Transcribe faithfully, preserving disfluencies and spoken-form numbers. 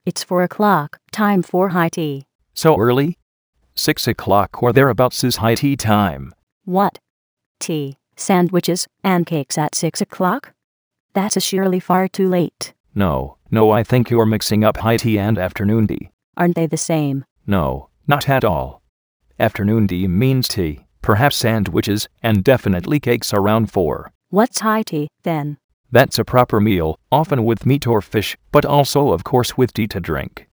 It's four o'clock, time for high tea. So early? Six o'clock or thereabouts is high tea time. What? Tea, sandwiches, and cakes at six o'clock? That's surely far too late. No, no, I think you're mixing up high tea and afternoon tea. Aren't they the same? No, not at all. Afternoon tea means tea, perhaps sandwiches, and definitely cakes around four. What's high tea, then? That's a proper meal, often with meat or fish, but also of course with tea to drink.